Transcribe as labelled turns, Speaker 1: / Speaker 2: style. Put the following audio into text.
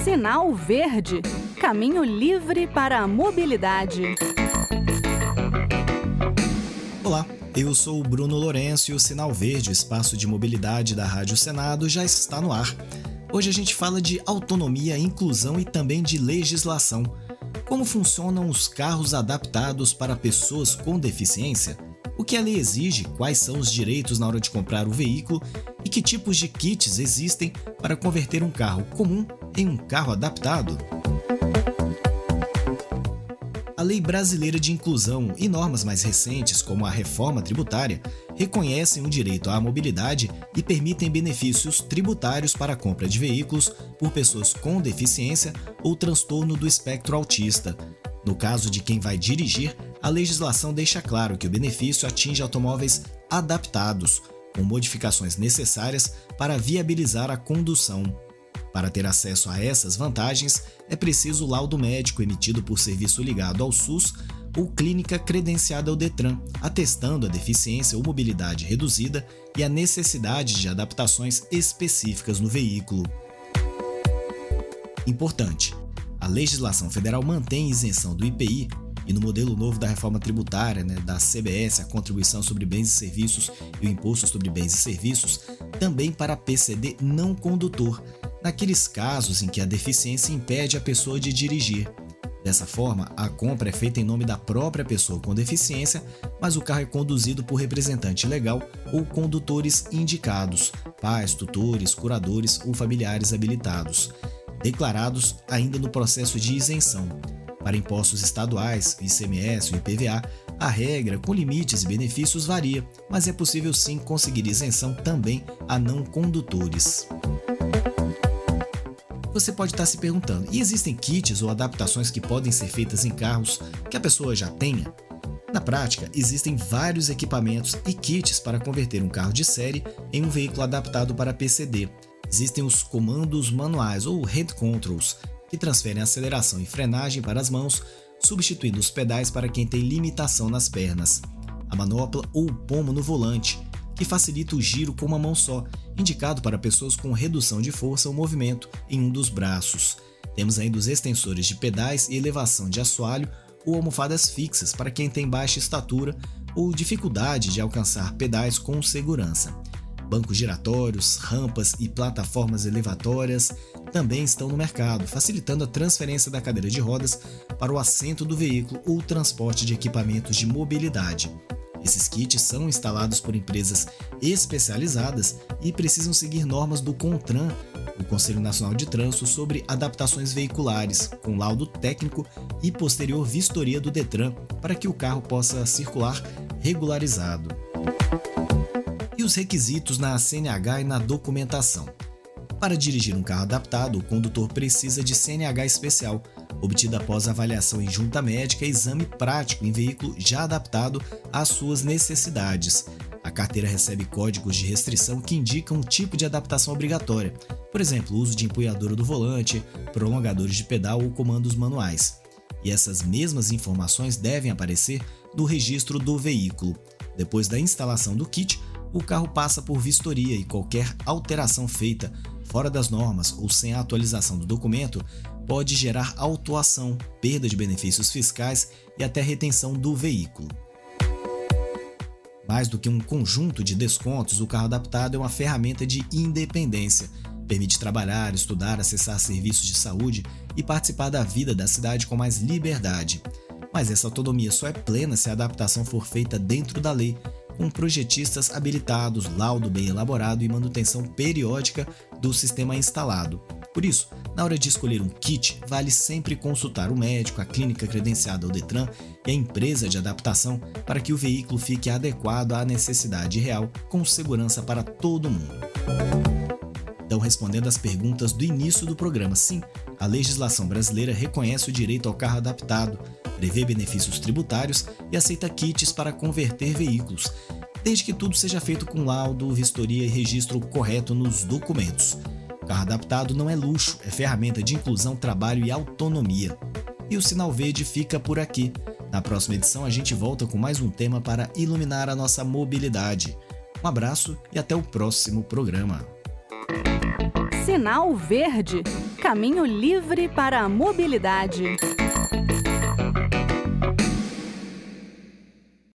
Speaker 1: Sinal Verde, caminho livre para a mobilidade.
Speaker 2: Olá, eu sou o Bruno Lourenço e o Sinal Verde, o espaço de mobilidade da Rádio Senado, já está no ar. Hoje a gente fala de autonomia, inclusão e também de legislação. Como funcionam os carros adaptados para pessoas com deficiência? O que a lei exige, quais são os direitos na hora de comprar o veículo e que tipos de kits existem para converter um carro comum em um carro adaptado? A Lei Brasileira de Inclusão e normas mais recentes, como a reforma tributária, reconhecem o direito à mobilidade e permitem benefícios tributários para a compra de veículos por pessoas com deficiência ou transtorno do espectro autista. No caso de quem vai dirigir, a legislação deixa claro que o benefício atinge automóveis adaptados, com modificações necessárias para viabilizar a condução. Para ter acesso a essas vantagens, é preciso laudo médico emitido por serviço ligado ao SUS ou clínica credenciada ao Detran, atestando a deficiência ou mobilidade reduzida e a necessidade de adaptações específicas no veículo. Importante: a legislação federal mantém isenção do IPI e no modelo novo da reforma tributária, da CBS, a contribuição sobre bens e serviços e o imposto sobre bens e serviços, também para PCD não condutor, naqueles casos em que a deficiência impede a pessoa de dirigir. Dessa forma, a compra é feita em nome da própria pessoa com deficiência, mas o carro é conduzido por representante legal ou condutores indicados, pais, tutores, curadores ou familiares habilitados, declarados ainda no processo de isenção. Para impostos estaduais, ICMS e IPVA, a regra com limites e benefícios varia, mas é possível sim conseguir isenção também a não condutores. Você pode estar se perguntando, e existem kits ou adaptações que podem ser feitas em carros que a pessoa já tenha? Na prática, existem vários equipamentos e kits para converter um carro de série em um veículo adaptado para PCD. Existem os comandos manuais ou hand controls, que transferem aceleração e frenagem para as mãos, substituindo os pedais para quem tem limitação nas pernas. A manopla ou o pomo no volante, que facilita o giro com uma mão só, indicado para pessoas com redução de força ou movimento em um dos braços. Temos ainda os extensores de pedais e elevação de assoalho ou almofadas fixas para quem tem baixa estatura ou dificuldade de alcançar pedais com segurança. Bancos giratórios, rampas e plataformas elevatórias também estão no mercado, facilitando a transferência da cadeira de rodas para o assento do veículo ou transporte de equipamentos de mobilidade. Esses kits são instalados por empresas especializadas e precisam seguir normas do CONTRAN, o Conselho Nacional de Trânsito, sobre adaptações veiculares, com laudo técnico e posterior vistoria do Detran para que o carro possa circular regularizado. E os requisitos na CNH e na documentação. Para dirigir um carro adaptado, o condutor precisa de CNH especial, obtida após avaliação em junta médica e exame prático em veículo já adaptado às suas necessidades. A carteira recebe códigos de restrição que indicam o tipo de adaptação obrigatória, por exemplo, o uso de empunhadura do volante, prolongadores de pedal ou comandos manuais. E essas mesmas informações devem aparecer no registro do veículo. Depois da instalação do kit, o carro passa por vistoria e qualquer alteração feita fora das normas ou sem a atualização do documento pode gerar autuação, perda de benefícios fiscais e até retenção do veículo. Mais do que um conjunto de descontos, o carro adaptado é uma ferramenta de independência. Permite trabalhar, estudar, acessar serviços de saúde e participar da vida da cidade com mais liberdade. Mas essa autonomia só é plena se a adaptação for feita dentro da lei, com projetistas habilitados, laudo bem elaborado e manutenção periódica do sistema instalado. Por isso, na hora de escolher um kit, vale sempre consultar o médico, a clínica credenciada ao Detran e a empresa de adaptação para que o veículo fique adequado à necessidade real, com segurança para todo mundo. Então, respondendo às perguntas do início do programa, sim, a legislação brasileira reconhece o direito ao carro adaptado, prevê benefícios tributários e aceita kits para converter veículos, desde que tudo seja feito com laudo, vistoria e registro correto nos documentos. O carro adaptado não é luxo, é ferramenta de inclusão, trabalho e autonomia. E o Sinal Verde fica por aqui. Na próxima edição a gente volta com mais um tema para iluminar a nossa mobilidade. Um abraço e até o próximo programa.
Speaker 1: Sinal Verde, Caminho livre para a mobilidade.